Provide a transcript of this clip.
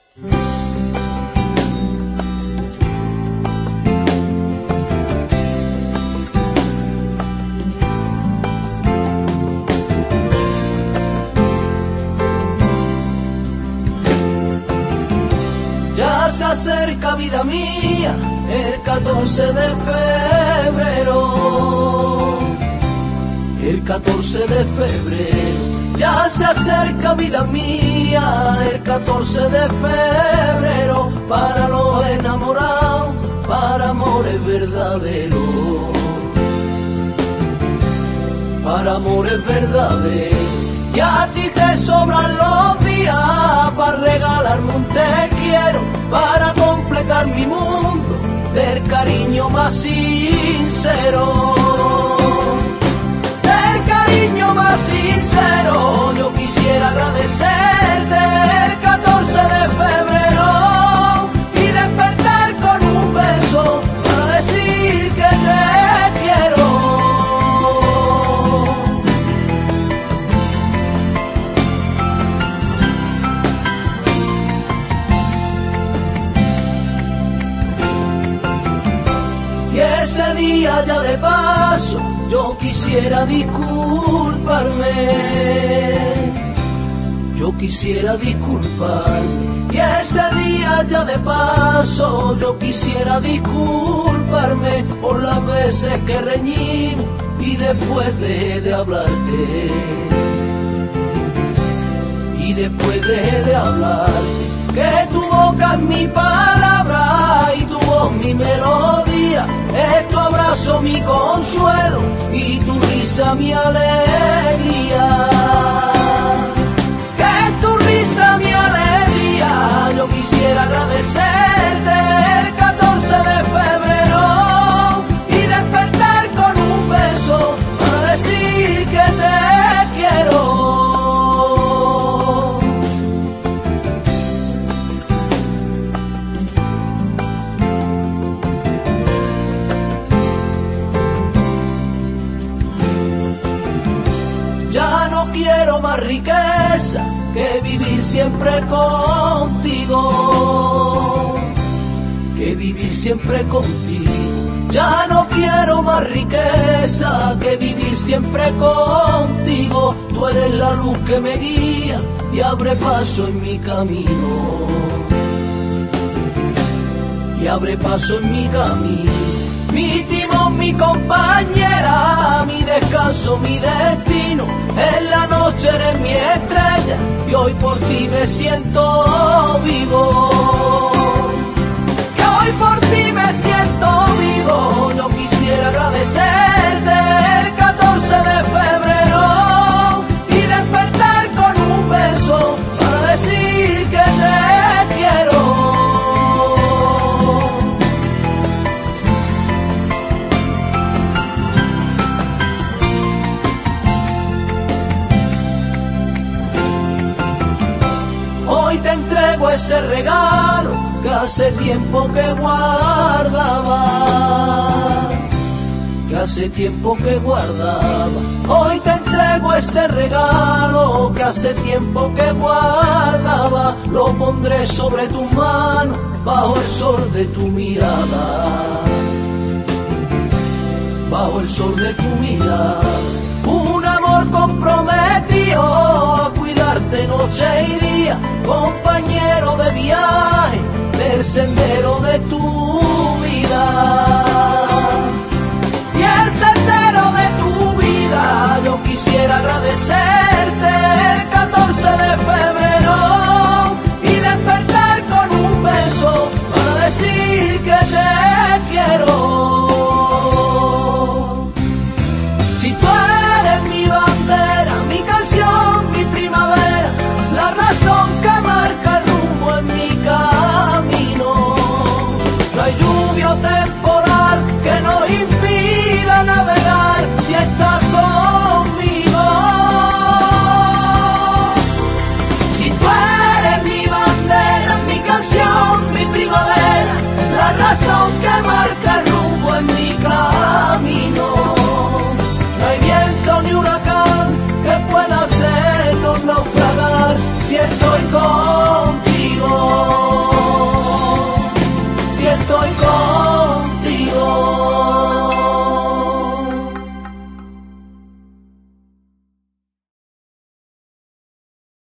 Ya se acerca, vida mía, el 14 de febrero. El 14 de febrero. Ya se acerca, vida mía, el 14 de febrero. Para los enamorados, para amores verdaderos. Para amores verdaderos. Y a ti te sobran los días para regalarme un te quiero, para completar mi mundo del cariño más sincero. Del cariño más sincero, yo quisiera agradecerte el 14 de febrero y despertar con un beso para decir que te quiero. Ese día ya de paso yo quisiera disculparme, yo quisiera disculparme. Y ese día ya de paso yo quisiera disculparme por las veces que reñimos y después dejé de hablarte. Y después dejé de hablarte. Que tu boca es mi palabra y tu voz mi melodía, es tu abrazo mi consuelo y tu risa mi alegría. Que es tu risa mi alegría, yo quisiera agradecerte el 14 de febrero y despertar con un beso para decir que te quiero. Ya no quiero más riqueza que vivir siempre contigo, que vivir siempre contigo. Ya no quiero más riqueza que vivir siempre contigo. Tú eres la luz que me guía y abre paso en mi camino, y abre paso en mi camino. Mi timón, mi compañera, mi descanso, mi destino. En la noche eres mi estrella y hoy por ti me siento vivo. Que hoy por ti me siento vivo. Yo quisiera agradecerte el 14 de febrero y despertar con un beso para decir que te quiero. Hoy te entrego ese regalo que hace tiempo que guardaba, que hace tiempo que guardaba. Hoy te entrego ese regalo que hace tiempo que guardaba. Lo pondré sobre tu mano bajo el sol de tu mirada, bajo el sol de tu mirada. Un amor comprometido a cuidarte noche y día, compañero de viaje del sendero de tu